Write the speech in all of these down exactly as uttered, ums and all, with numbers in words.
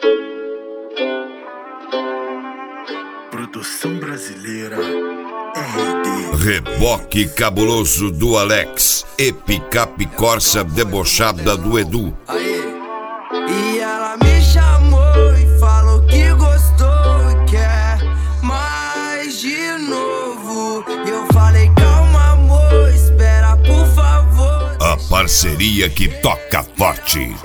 Produção brasileira R D. Reboque cabuloso do Alex e picape Corsa debochada do Edu. Aê. E ela me chamou e falou que gostou e quer mais de novo. E eu falei calma amor, espera por favor. A parceria que toca forte.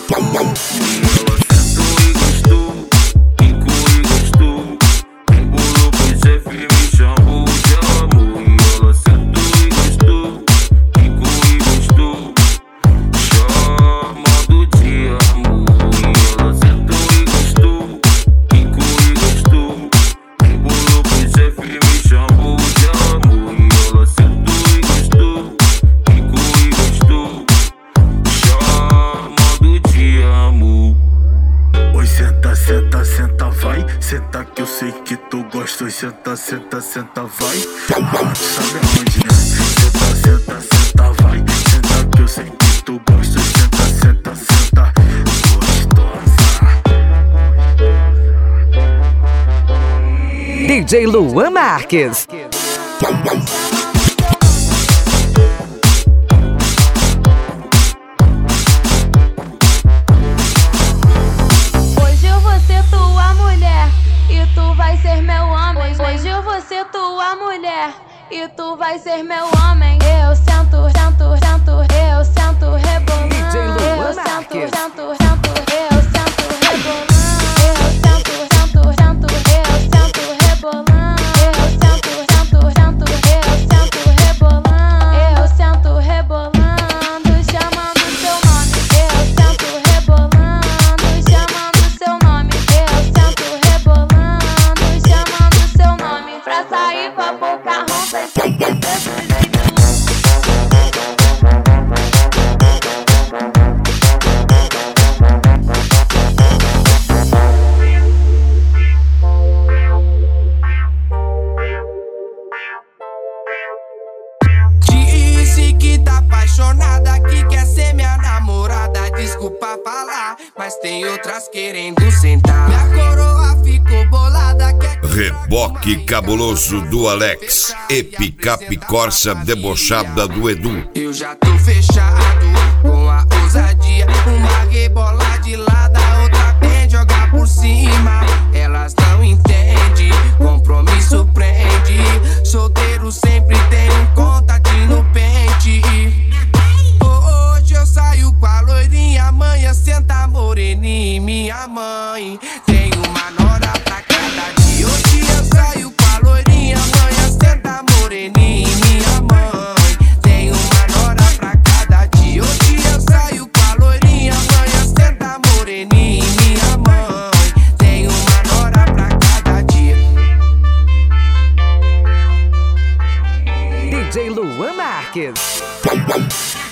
Senta, senta, vai. Senta que eu sei que tu gosta. Senta, senta, senta, vai. Ah, tu sabe aonde, né? Senta, senta, senta, vai. Senta que eu sei que tu gosta. Senta, senta, senta, gostosa. D J Luan Marques. Hoje eu vou ser tua mulher e tu vai ser meu homem. Eu sento, sento, sento, eu sento rebolando. Eu sento, sento, sento, eu sento rebolando. Eu sento, sento, sento, eu sento rebolando. Eu sento, sento, sento, eu sento rebolando. Eu sento rebolando, chamando seu nome. Eu sento rebolando, chamando seu nome. Eu sento rebolando, chamando seu nome. Pra sair com a boca ronca, tem que ser do jeito. Disse que tá apaixonada, que quer ser minha namorada. Desculpa falar, mas tem outras querendo sentar. Minha coroa ficou bolada, quer que... Reboque cabuloso do Alex e picape Corsa debochada do Edu. Eu já tô fechado com a ousadia. Uma rebola de lado, a outra bem jogar por cima. Elas não entendem, compromisso prende. Solteiro sempre tem um contatinho no pente. Hoje eu saio com a loirinha, amanhã senta moreninha. Minha mãe tem uma nora pra cada dia. Hoje eu saio com a loirinha, amanhã senta moreninha. Minha mãe tem uma nora pra cada dia. Hoje eu saio com a loirinha, amanhã senta moreninha. Minha mãe tem uma nora pra cada dia. D J Luan Marques.